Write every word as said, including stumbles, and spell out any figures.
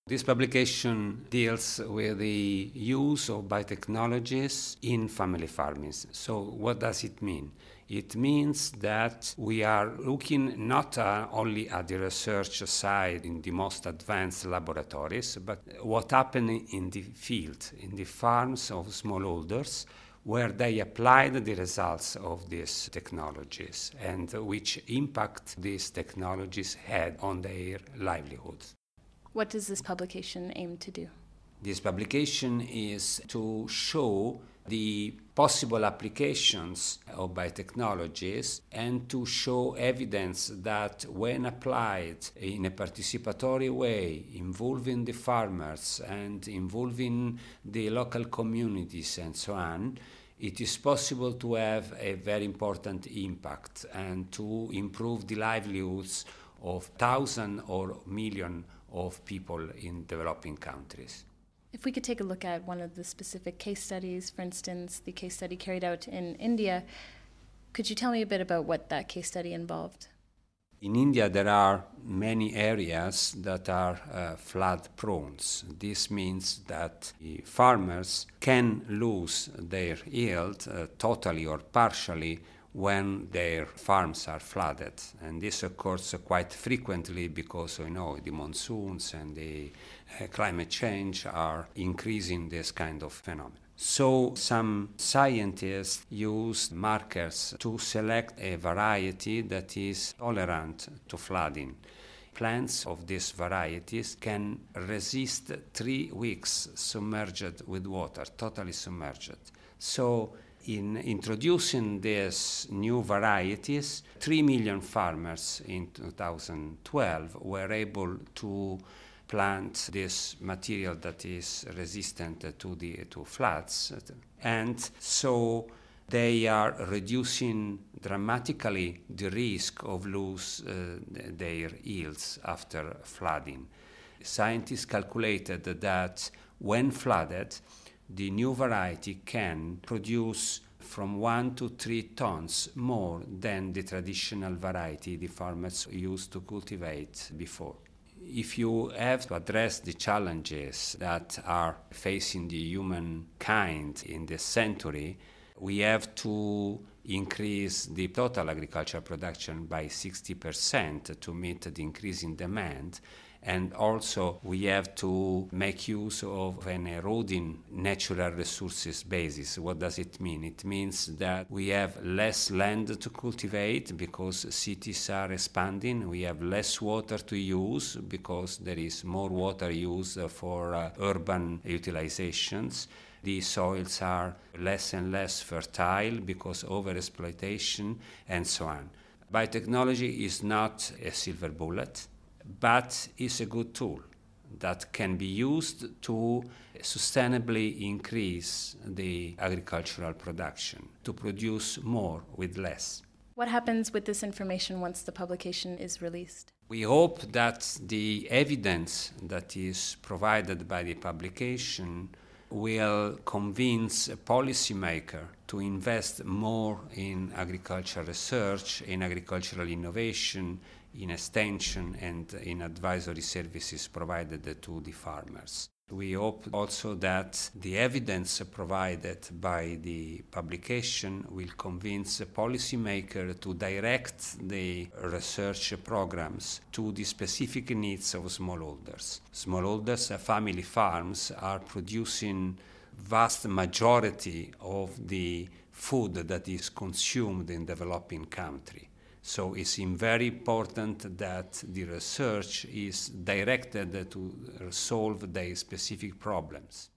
This publication deals with the use of biotechnologies in family farming. So what does it mean? It means that we are looking not uh, only at the research side in the most advanced laboratories, but what happened in the field, in the farms of smallholders, where they applied the results of these technologies and which impact these technologies had on their livelihoods. What does this publication aim to do? This publication is to show the possible applications of biotechnologies and to show evidence that when applied in a participatory way, involving the farmers and involving the local communities and so on, it is possible to have a very important impact and to improve the livelihoods of thousands or millions of people in developing countries. If we could take a look at one of the specific case studies, for instance, the case study carried out in India, could you tell me a bit about what that case study involved? In India, there are many areas that are uh, flood prone. This means that the farmers can lose their yield uh, totally or partially when their farms are flooded. And this occurs quite frequently because, you know, the monsoons and the uh, climate change are increasing this kind of phenomenon. So some scientists use markers to select a variety that is tolerant to flooding. Plants of these varieties can resist three weeks submerged with water, totally submerged. So in introducing these new varieties, three million farmers in two thousand twelve were able to plant this material that is resistant to the to floods, and so they are reducing dramatically the risk of lose uh, their yields after flooding. Scientists calculated that when flooded, the new variety can produce from one to three tons more than the traditional variety the farmers used to cultivate before. If you have to address the challenges that are facing the humankind in this century, we have to increase the total agricultural production by sixty percent to meet the increasing demand. And also we have to make use of an eroding natural resources basis. What does it mean? It means that we have less land to cultivate because cities are expanding. We have less water to use because there is more water used for uh, urban utilizations. The soils are less and less fertile because overexploitation and so on. Biotechnology is not a silver bullet, but is a good tool that can be used to sustainably increase the agricultural production, to produce more with less. What happens with this information once the publication is released? We hope that the evidence that is provided by the publication will convince a policymaker to invest more in agricultural research, in agricultural innovation, in extension and in advisory services provided to the farmers. We hope also that the evidence provided by the publication will convince a policymaker to direct the research programs to the specific needs of smallholders. Smallholders, family farms, are producing vast majority of the food that is consumed in developing countries. So it's very important that the research is directed to solve their specific problems.